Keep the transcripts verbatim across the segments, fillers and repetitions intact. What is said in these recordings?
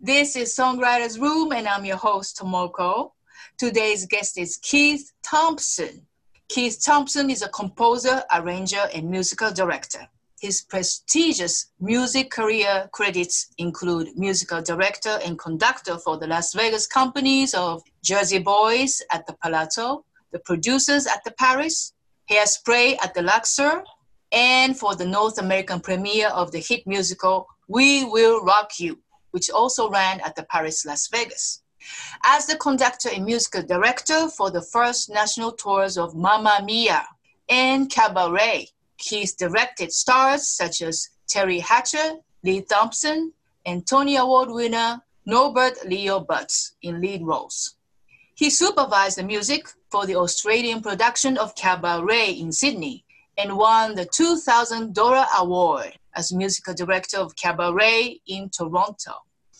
This is Songwriter's Room, and I'm your host, Tomoko. Today's guest is Keith Thompson. Keith Thompson is a composer, arranger, and musical director. His prestigious music career credits include musical director and conductor for the Las Vegas companies of Jersey Boys at the Palazzo, The Producers at the Paris, Hairspray at the Luxor, and for the North American premiere of the hit musical We Will Rock You, which also ran at the Paris Las Vegas. As the conductor and musical director for the first national tours of Mamma Mia and Cabaret, Keith directed stars such as Terry Hatcher, Lee Thompson, and Tony Award winner Norbert Leo Butz in lead roles. He supervised the music for the Australian production of Cabaret in Sydney and won the two thousand dollars award as musical director of Cabaret in Toronto.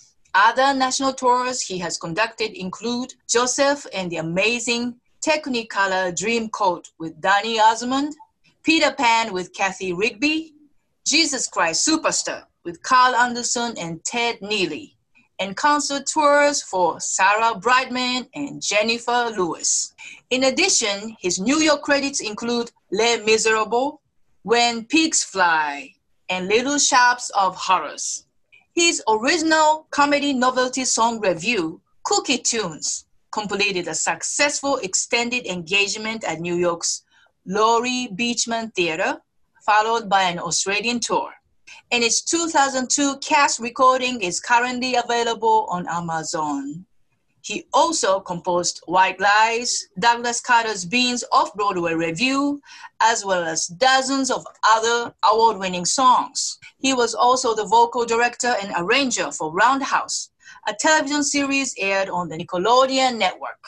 Other national tours he has conducted include Joseph and the Amazing Technicolor Dreamcoat with Donny Osmond, Peter Pan with Kathy Rigby, Jesus Christ Superstar with Carl Anderson and Ted Neely, and concert tours for Sarah Brightman and Jennifer Lewis. In addition, his New York credits include Les Miserables, When Pigs Fly, and Little Shops of Horrors. His original comedy novelty song review, Cookie Tunes, completed a successful extended engagement at New York's Laurie Beechman Theater, followed by an Australian tour. And its two thousand two cast recording is currently available on Amazon. He also composed White Lies, Douglas Carter's Beans Off-Broadway review, as well as dozens of other award-winning songs. He was also the vocal director and arranger for Roundhouse, a television series aired on the Nickelodeon network,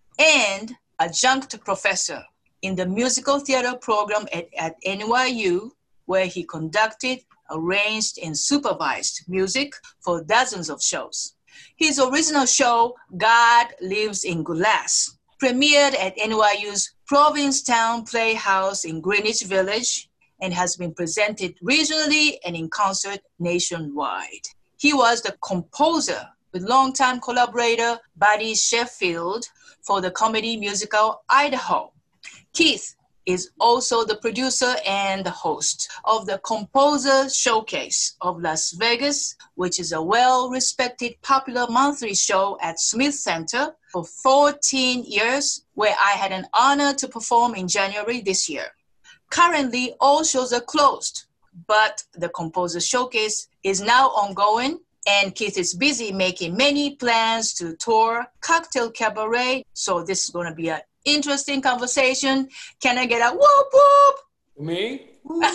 and adjunct professor in the musical theater program at, at N Y U, where he conducted, arranged, and supervised music for dozens of shows. His original show, God Lives in Glass, premiered at N Y U's Provincetown Playhouse in Greenwich Village and has been presented regionally and in concert nationwide. He was the composer with longtime collaborator Buddy Sheffield for the comedy musical Idaho. Keith is also the producer and the host of the Composer Showcase of Las Vegas, which is a well-respected popular monthly show at Smith Center for fourteen years, where I had an honor to perform in January this year. Currently, all shows are closed, but the Composer Showcase is now ongoing, and Keith is busy making many plans to tour Cocktail Cabaret, so this is going to be an interesting conversation. Can I get a whoop whoop? Me?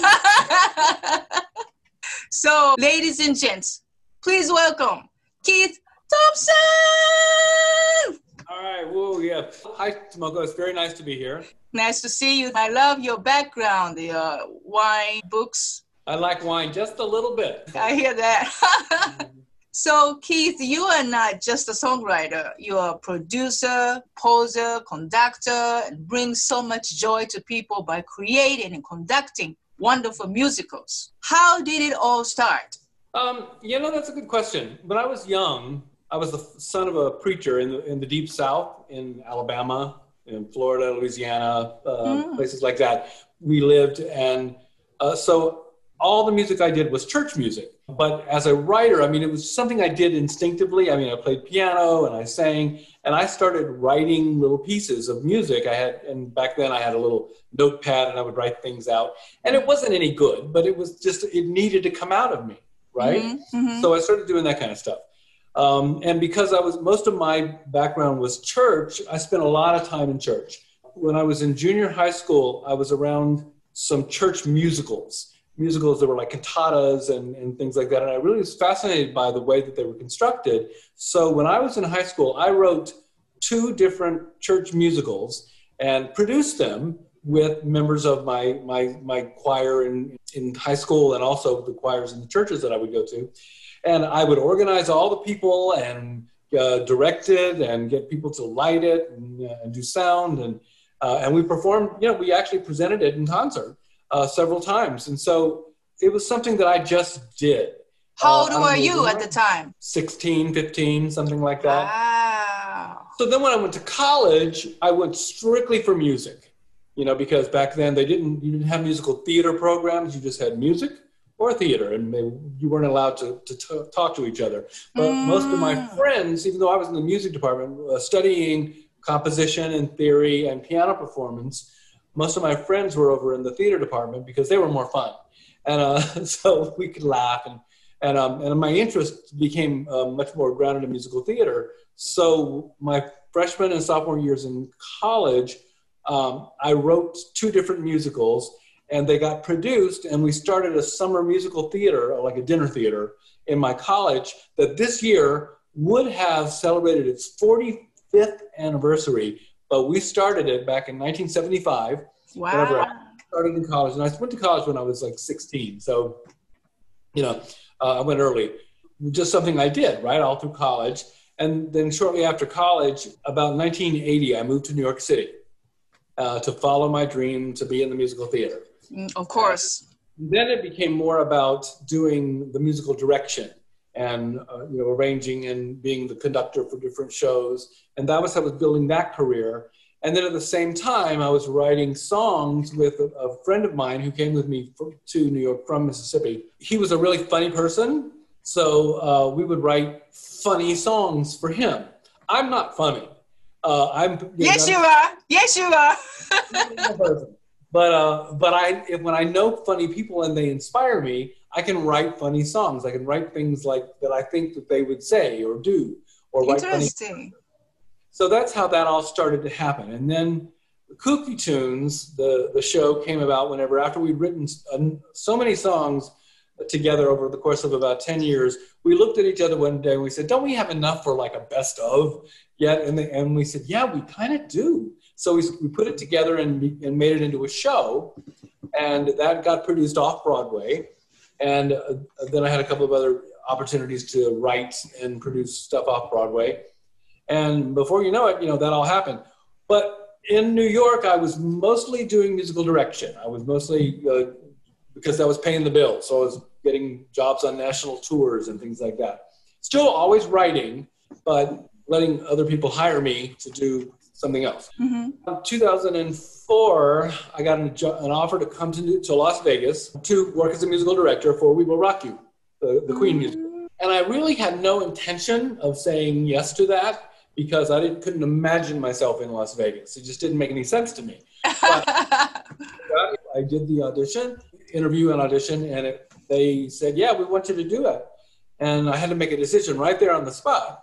So, ladies and gents, please welcome Keith Thompson! All right, whoa, yeah. Hi, Tomoko. It's very nice to be here. Nice to see you. I love your background, the uh, wine books. I like wine just a little bit. I hear that. So, Keith, you are not just a songwriter. You're a producer, poser, conductor, and bring so much joy to people by creating and conducting wonderful musicals. How did it all start? Um, you know, that's a good question. When I was young, I was the son of a preacher in the in the Deep South, in Alabama, in Florida, Louisiana, uh, mm. places like that. We lived, and uh, so all the music I did was church music. But as a writer, I mean, it was something I did instinctively. I mean, I played piano and I sang, and I started writing little pieces of music. I had, and back then I had a little notepad and I would write things out. And it wasn't any good, but it was just, it needed to come out of me, right? Mm-hmm, mm-hmm. So I started doing that kind of stuff. Um, and because I was, most of my background was church, I spent a lot of time in church. When I was in junior high school, I was around some church musicals. musicals that were like cantatas and, and things like that. And I really was fascinated by the way that they were constructed. So when I was in high school, I wrote two different church musicals and produced them with members of my my my choir in, in high school and also the choirs in the churches that I would go to. And I would organize all the people and uh, direct it and get people to light it and, uh, and do sound. And, uh, and we performed, you know, we actually presented it in concert. Uh, several times. And so it was something that I just did. How old uh, were you at the time? sixteen, fifteen, something like that. Wow. So then when I went to college, I went strictly for music, you know, because back then they didn't, you didn't have musical theater programs. You just had music or theater, and they, you weren't allowed to, to t- talk to each other. But mm. most of my friends, even though I was in the music department, uh, studying composition and theory and piano performance, most of my friends were over in the theater department because they were more fun. And uh, so we could laugh, and and um, and my interest became uh, much more grounded in musical theater. So my freshman and sophomore years in college, um, I wrote two different musicals, and they got produced, and we started a summer musical theater, like a dinner theater, in my college that this year would have celebrated its forty-fifth anniversary, but we started it back in nineteen seventy-five. Wow. Whenever I started in college, and I went to college when I was like sixteen, so, you know, uh, I went early. Just something I did, right, all through college. And then shortly after college, about nineteen eighty, I moved to New York City uh, to follow my dream to be in the musical theater. Mm, of course. And then it became more about doing the musical direction and uh, you know, arranging and being the conductor for different shows. And that was how I was building that career. And then at the same time, I was writing songs with a, a friend of mine who came with me from, to New York from Mississippi. He was a really funny person, so uh, we would write funny songs for him. I'm not funny. Uh, I'm you yes, know, you are. Yes, you are. but uh, but I if, when I know funny people and they inspire me, I can write funny songs. I can write things like that I think that they would say or do, or write funny. Interesting. So that's how that all started to happen. And then Kooky Tunes, the, the show, came about whenever, after we'd written so many songs together over the course of about ten years, we looked at each other one day and we said, don't we have enough for like a best of yet? And, they, and we said, yeah, we kind of do. So we, we put it together and, and made it into a show. And that got produced off Broadway. And uh, then I had a couple of other opportunities to write and produce stuff off Broadway. And before you know it, you know, that all happened. But in New York, I was mostly doing musical direction. I was mostly, uh, because that was paying the bills. So I was getting jobs on national tours and things like that. Still always writing, but letting other people hire me to do something else. Mm-hmm. In two thousand four, I got an, an offer to come to, to Las Vegas to work as a musical director for We Will Rock You, the, the Queen musical. And I really had no intention of saying yes to that, because I didn't, couldn't imagine myself in Las Vegas. It just didn't make any sense to me. But I did the audition, interview and audition, and it, they said, yeah, we want you to do it. And I had to make a decision right there on the spot.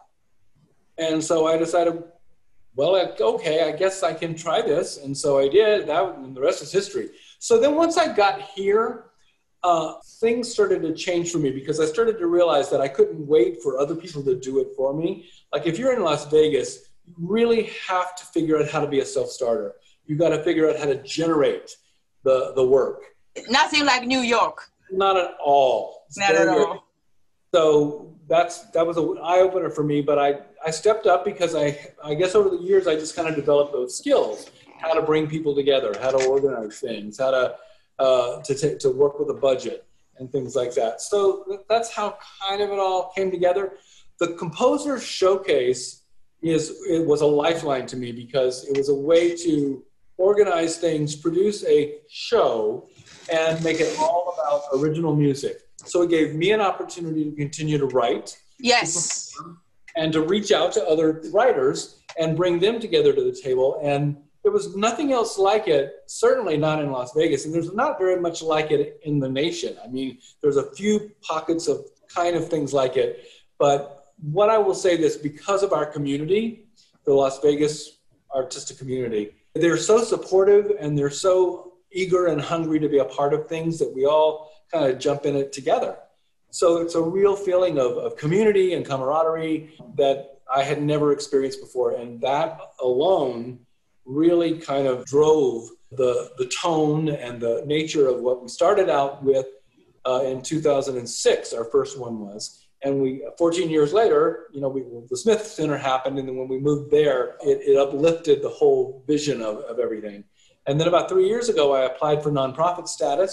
And so I decided, well, okay, I guess I can try this. And so I did, that, and the rest is history. So then once I got here, Uh, things started to change for me because I started to realize that I couldn't wait for other people to do it for me. Like if you're in Las Vegas, you really have to figure out how to be a self-starter. You got to figure out how to generate the, the work. Nothing like New York. Not at all. It's Not at all. So that's that was an eye-opener for me, but I, I stepped up because I, I guess over the years I just kind of developed those skills, how to bring people together, how to organize things, how to Uh, to take to work with a budget and things like that. So th- that's how kind of it all came together. The Composer Showcase is it was a lifeline to me because it was a way to organize things, produce a show, and make it all about original music. So it gave me an opportunity to continue to write. Yes. To and to reach out to other writers and bring them together to the table. And there was nothing else like it, certainly not in Las Vegas, and there's not very much like it in the nation. I mean, there's a few pockets of kind of things like it, but what I will say this, because of our community, the Las Vegas artistic community, they're so supportive and they're so eager and hungry to be a part of things that we all kind of jump in it together. So it's a real feeling of, of community and camaraderie that I had never experienced before, and that alone really kind of drove the the tone and the nature of what we started out with uh, in two thousand six. Our first one was, and we fourteen years later, you know, we the Smith Center happened, and then when we moved there, it, it uplifted the whole vision of, of everything. And then about three years ago, I applied for nonprofit status,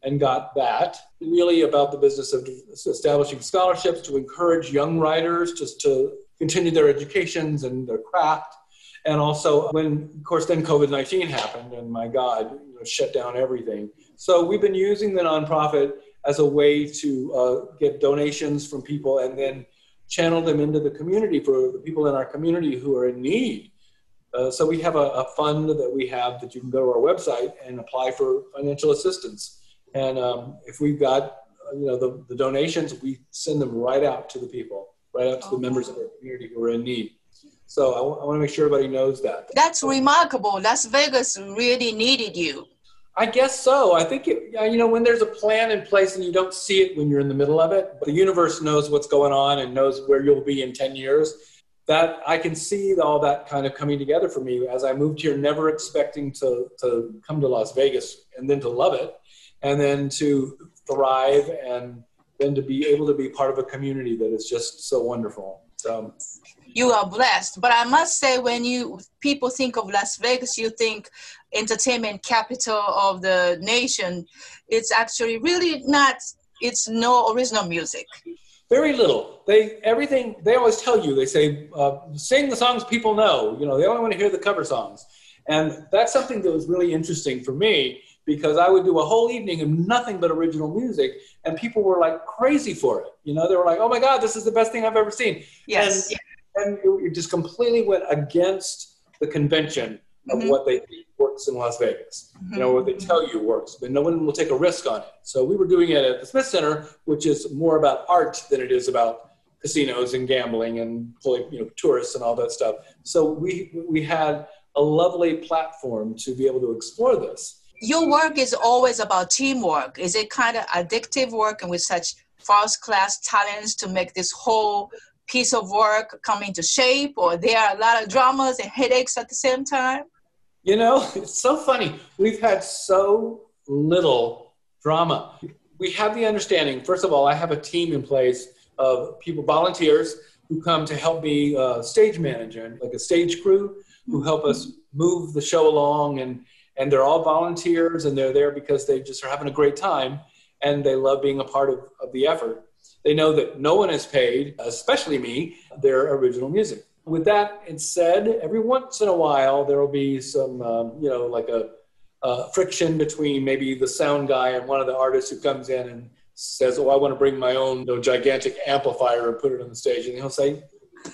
and got that. Really about the business of establishing scholarships to encourage young writers just to continue their educations and their craft. And also when, of course, then COVID nineteen happened and my God, you know, shut down everything. So we've been using the nonprofit as a way to uh, get donations from people and then channel them into the community for the people in our community who are in need. Uh, so we have a, a fund that we have that you can go to our website and apply for financial assistance. And um, if we've got, you know, the, the donations, we send them right out to the people, right out to the members of our community who are in need. So I, w- I want to make sure everybody knows that. That's remarkable. Las Vegas really needed you. I guess so. I think, it, you know, when there's a plan in place and you don't see it when you're in the middle of it, but the universe knows what's going on and knows where you'll be in ten years, that I can see all that kind of coming together for me as I moved here, never expecting to, to come to Las Vegas and then to love it and then to thrive and then to be able to be part of a community that is just so wonderful. So, you are blessed. But I must say, when you people think of Las Vegas, you think entertainment capital of the nation. It's actually really not. It's no original music. Very little. They everything. They always tell you. They say, uh, sing the songs people know. You know, they only want to hear the cover songs, and that's something that was really interesting for me because I would do a whole evening of nothing but original music, and people were like crazy for it. You know, they were like, "Oh my God, this is the best thing I've ever seen." Yes. And, and it just completely went against the convention of mm-hmm. what they think works in Las Vegas. Mm-hmm. You know, what they tell you works, but no one will take a risk on it. So we were doing it at the Smith Center, which is more about art than it is about casinos and gambling and pulling, you know, tourists and all that stuff. So we we had a lovely platform to be able to explore this. Your work is always about teamwork. Is it kind of addictive working with such first-class talents to make this whole piece of work come into shape, or there are a lot of dramas and headaches at the same time? You know, it's so funny. We've had so little drama. We have the understanding, first of all, I have a team in place of people, volunteers, who come to help me uh, stage manage, like a stage crew, who help us move the show along, and, and they're all volunteers, and they're there because they just are having a great time, and they love being a part of, of the effort. They know that no one is paid, especially me, their original music. With that said, every once in a while, there will be some, um, you know, like a, a friction between maybe the sound guy and one of the artists who comes in and says, oh, I want to bring my own, you know, gigantic amplifier and put it on the stage. And he'll say,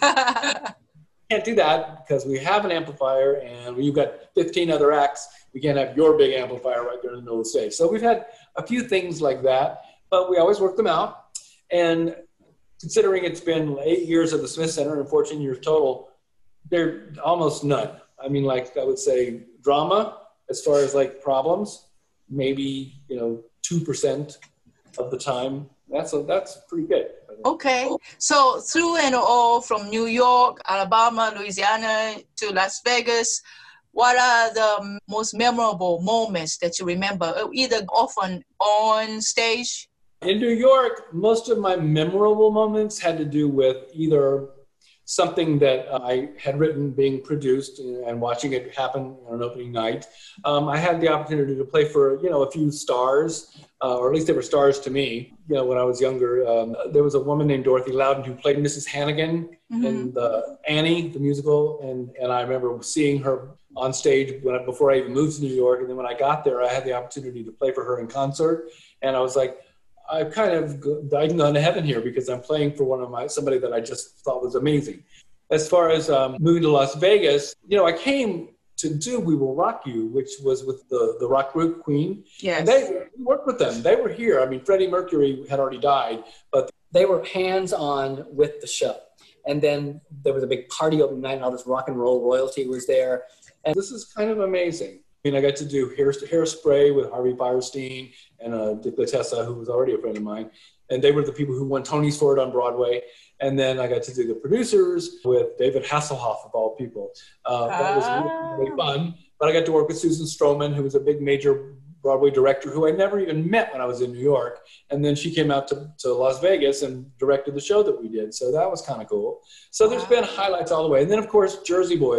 can't do that because we have an amplifier and you've got fifteen other acts. We can't have your big amplifier right there in the middle of the stage. So we've had a few things like that, but we always work them out. And considering it's been eight years at the Smith Center and fourteen years total, there almost none. I mean, like I would say drama as far as like problems, maybe, you know, two percent of the time. That's a, that's pretty good. Okay. So through and all from New York, Alabama, Louisiana to Las Vegas, what are the most memorable moments that you remember, either often on stage? In New York, most of my memorable moments had to do with either something that I had written being produced and watching it happen on an opening night. Um, I had the opportunity to play for, you know, a few stars, uh, or at least they were stars to me. You know, when I was younger, um, there was a woman named Dorothy Loudon who played Missus Hannigan mm-hmm. in the Annie, the musical. And, and I remember seeing her on stage when I, before I even moved to New York. And then when I got there, I had the opportunity to play for her in concert. And I was like, I've kind of died and gone to heaven here because I'm playing for one of my, somebody that I just thought was amazing. As far as um, moving to Las Vegas, you know, I came to do We Will Rock You, which was with the, the rock group Queen. Yes. And they we worked with them. They were here. I mean, Freddie Mercury had already died, but they were hands-on with the show. And then there was a big party opening night and all this rock and roll royalty was there. And this is kind of amazing. I mean, I got to do hair, Hairspray with Harvey Fierstein and uh, Dick Latessa, who was already a friend of mine. And they were the people who won Tonys for it on Broadway. And then I got to do the producers with David Hasselhoff, of all people. Uh, that was really, really fun. But I got to work with Susan Stroman, who was a big major Broadway director who I never even met when I was in New York. And then she came out to, to Las Vegas and directed the show that we did. So that was kind of cool. So there's been highlights all the way. And then, of course, Jersey Boys.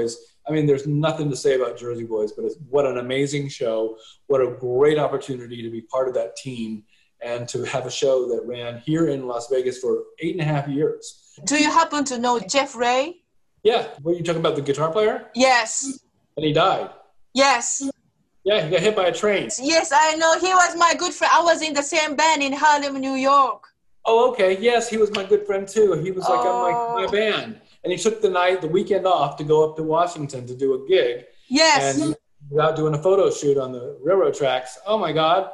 I mean, there's nothing to say about Jersey Boys, but it's, what an amazing show. What a great opportunity to be part of that team and to have a show that ran here in Las Vegas for eight and a half years. Do you happen to know Jeff Ray? Yeah. What are you talking about, the guitar player? Yes. And he died. Yes. Yeah, he got hit by a train. Yes, I know. He was my good friend. I was in the same band in Harlem, New York. Oh, okay. Yes, he was my good friend too. He was like oh. on my, my band. And he took the night, the weekend off to go up to Washington to do a gig. Yes. And without doing a photo shoot on the railroad tracks. Oh my God.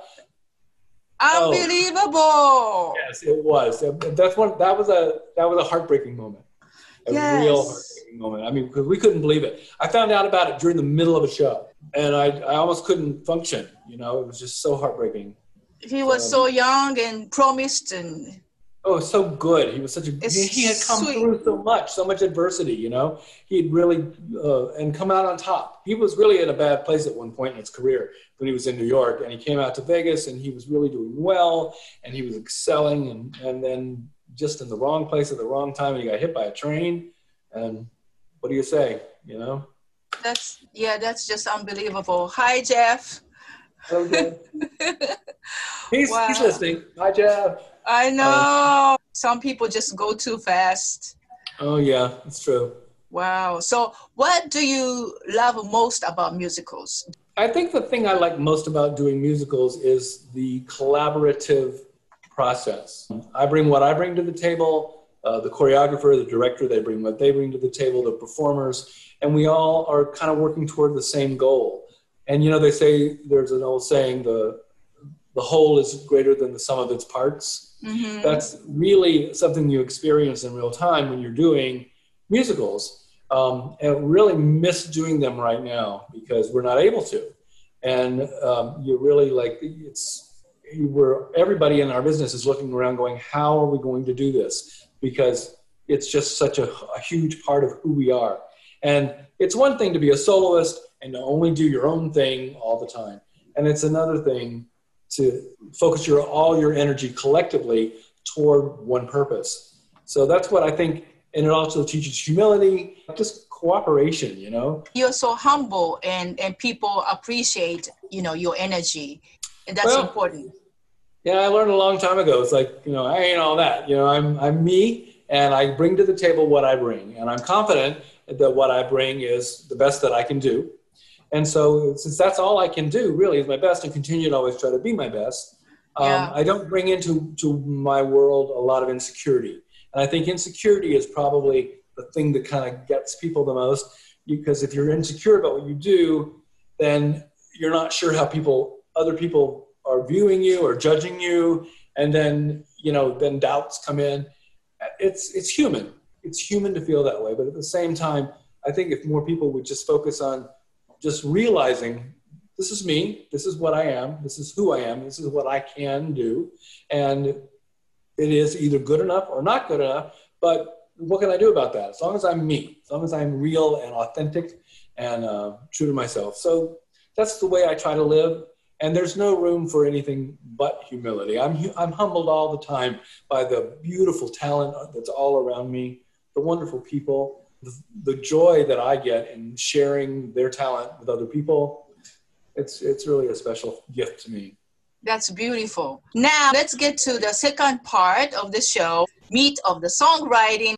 Unbelievable. Oh. Yes, it was. That's one. That was a that was a heartbreaking moment. A yes. real heartbreaking moment. I mean, because we couldn't believe it. I found out about it during the middle of a show, and I I almost couldn't function. You know, it was just so heartbreaking. He was so, so young and promised and. Oh, so good. He was such a, he had come sweet. through so much, so much adversity, you know, he'd really, uh, and come out on top. He was really in a bad place at one point in his career when he was in New York, and he came out to Vegas and he was really doing well and he was excelling, and, and then just in the wrong place at the wrong time, and he got hit by a train. And what do you say, you know? That's, yeah, that's just unbelievable. Hi, Jeff. Okay. he's, wow. he's listening. Hi, Jeff. I know. Uh, Some people just go too fast. Oh, yeah, it's true. Wow. So what do you love most about musicals? I think the thing I like most about doing musicals is the collaborative process. I bring what I bring to the table, uh, the choreographer, the director, they bring what they bring to the table, the performers, and we all are kind of working toward the same goal. And, you know, they say, there's an old saying, the the whole is greater than the sum of its parts. Mm-hmm. That's really something you experience in real time when you're doing musicals. Um, and I really miss doing them right now because we're not able to. And um, you're really like, it's, we're, everybody in our business is looking around going, how are we going to do this? Because it's just such a, a huge part of who we are. And it's one thing to be a soloist and to only do your own thing all the time. And it's another thing to focus your all your energy collectively toward one purpose. So that's what I think, and it also teaches humility, just cooperation, you know? You're so humble, and, and people appreciate, you know, your energy, and that's well, important. Yeah, I learned a long time ago. It's like, you know, I ain't all that. You know, I'm I'm me, and I bring to the table what I bring, and I'm confident that what I bring is the best that I can do. And so since that's all I can do really is my best and continue to always try to be my best, um, yeah. I don't bring into to my world a lot of insecurity. And I think insecurity is probably the thing that kind of gets people the most, because if you're insecure about what you do, then you're not sure how people, other people are viewing you or judging you. And then, you know, then doubts come in. It's, it's human. It's human to feel that way. But at the same time, I think if more people would just focus on just realizing this is me, this is what I am, this is who I am, this is what I can do, and it is either good enough or not good enough, but what can I do about that? As long as I'm me, as long as I'm real and authentic and uh, true to myself. So that's the way I try to live, and there's no room for anything but humility. I'm, I'm humbled all the time by the beautiful talent that's all around me, the wonderful people, The, the joy that I get in sharing their talent with other people, it's it's really a special gift to me. That's beautiful. Now let's get to the second part of the show, meat of the songwriting.